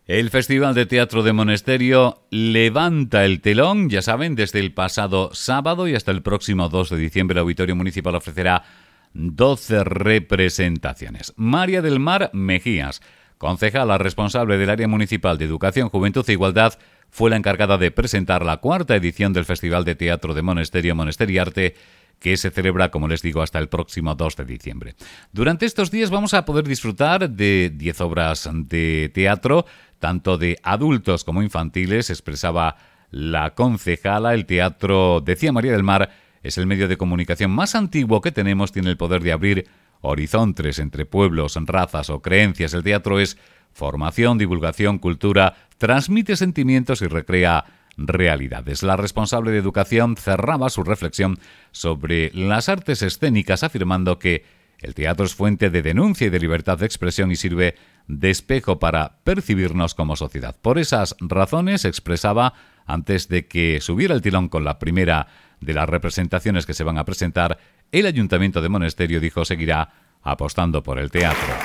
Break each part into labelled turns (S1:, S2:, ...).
S1: El Festival de Teatro de Monesterio levanta el telón, ya saben, desde el pasado sábado y hasta el próximo 2 de diciembre el Auditorio Municipal ofrecerá 12 representaciones. María del Mar Mejías, concejala responsable del área municipal de Educación, Juventud e Igualdad, fue la encargada de presentar la cuarta edición del Festival de Teatro de Monesterio Monesteriarte, que se celebra, como les digo, hasta el próximo 2 de diciembre. Durante estos días vamos a poder disfrutar de 10 obras de teatro, tanto de adultos como infantiles. Expresaba la concejala: el teatro, decía María del Mar, es el medio de comunicación más antiguo que tenemos, tiene el poder de abrir horizontes entre pueblos, razas o creencias. El teatro es formación, divulgación, cultura, transmite sentimientos y recrea realidades. La responsable de educación cerraba su reflexión sobre las artes escénicas afirmando que el teatro es fuente de denuncia y de libertad de expresión y sirve de espejo para percibirnos como sociedad. Por esas razones, expresaba, antes de que subiera el telón con la primera de las representaciones que se van a presentar, el Ayuntamiento de Monesterio, dijo, seguirá apostando por el teatro.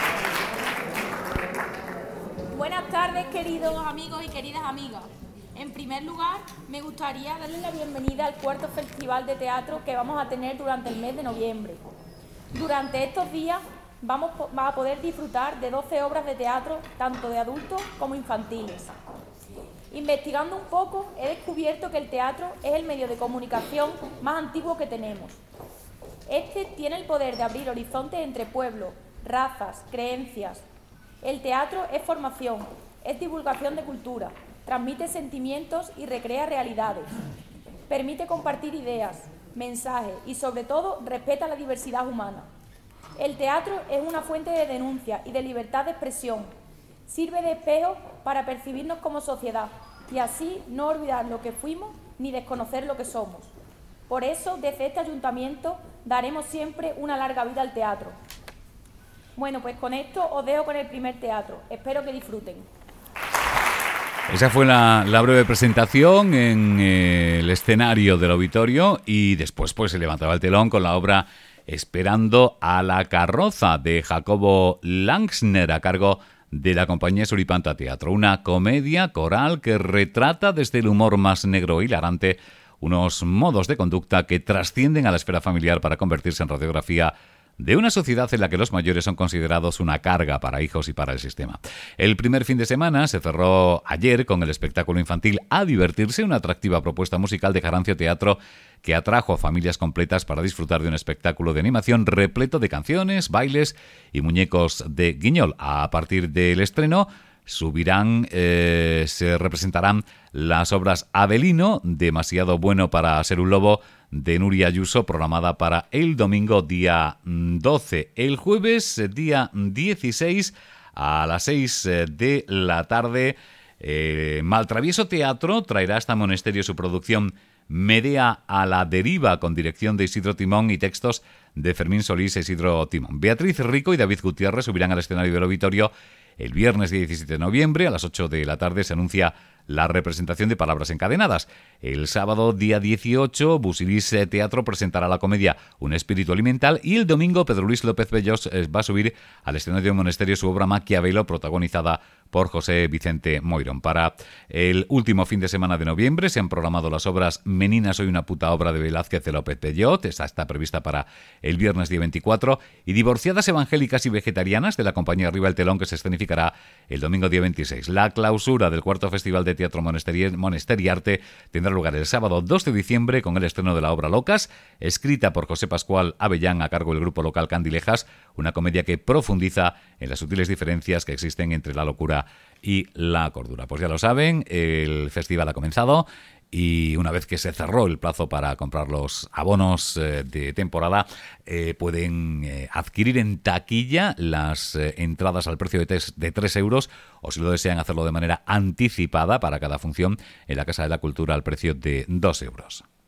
S2: Buenas tardes, queridos amigos y queridas amigas. En primer lugar, me gustaría darles la bienvenida al cuarto Festival de Teatro que vamos a tener durante el mes de noviembre. Durante estos días vamos a poder disfrutar de 12 obras de teatro, tanto de adultos como infantiles. Investigando un poco, he descubierto que el teatro es el medio de comunicación más antiguo que tenemos. Este tiene el poder de abrir horizontes entre pueblos, razas, creencias. El teatro es formación, es divulgación de cultura, transmite sentimientos y recrea realidades. Permite compartir ideas, mensajes y, sobre todo, respeta la diversidad humana. El teatro es una fuente de denuncia y de libertad de expresión. Sirve de espejo para percibirnos como sociedad y así no olvidar lo que fuimos ni desconocer lo que somos. Por eso, desde este ayuntamiento, daremos siempre una larga vida al teatro. Bueno, pues con esto os dejo con el primer teatro. Espero que disfruten.
S1: Esa fue la breve presentación en el escenario del auditorio y después pues se levantaba el telón con la obra Esperando a la carroza de Jacobo Langsner a cargo de la compañía Suripanta Teatro, una comedia coral que retrata desde el humor más negro e hilarante unos modos de conducta que trascienden a la esfera familiar para convertirse en radiografía de una sociedad en la que los mayores son considerados una carga para hijos y para el sistema. El primer fin de semana se cerró ayer con el espectáculo infantil A Divertirse, una atractiva propuesta musical de Jarancio Teatro que atrajo a familias completas para disfrutar de un espectáculo de animación repleto de canciones, bailes y muñecos de guiñol. A partir del estreno se representarán las obras Abelino, Demasiado bueno para ser un lobo, de Nuria Ayuso, programada para el domingo día 12. El jueves, día 16, a las 6 de la tarde, Maltravieso Teatro traerá hasta Monesterio su producción Medea a la deriva, con dirección de Isidro Timón y textos de Fermín Solís e Isidro Timón. Beatriz Rico y David Gutiérrez subirán al escenario del auditorio el viernes 17 de noviembre. A las 8 de la tarde se anuncia la representación de Palabras encadenadas. El sábado, día 18, Busilis Teatro presentará la comedia Un espíritu elemental y el domingo Pedro Luis López Bellos va a subir al escenario de Monesterio su obra Maquiavelo, protagonizada por José Vicente Moirón. Para el último fin de semana de noviembre se han programado las obras Menina soy una puta, obra de Velázquez de López Bellot, esa está prevista para el viernes día 24, y Divorciadas evangélicas y vegetarianas de la compañía Arriba el Telón, que se escenificará el domingo día 26. La clausura del cuarto Festival de Teatro Monesteriarte tendrá lugar el sábado 2 de diciembre con el estreno de la obra Locas, escrita por José Pascual Avellán a cargo del grupo local Candilejas, una comedia que profundiza en las sutiles diferencias que existen entre la locura y la cordura. Pues ya lo saben, el festival ha comenzado y una vez que se cerró el plazo para comprar los abonos de temporada, pueden adquirir en taquilla las entradas al precio de 3 euros, o si lo desean hacerlo de manera anticipada para cada función en la Casa de la Cultura al precio de 2 euros.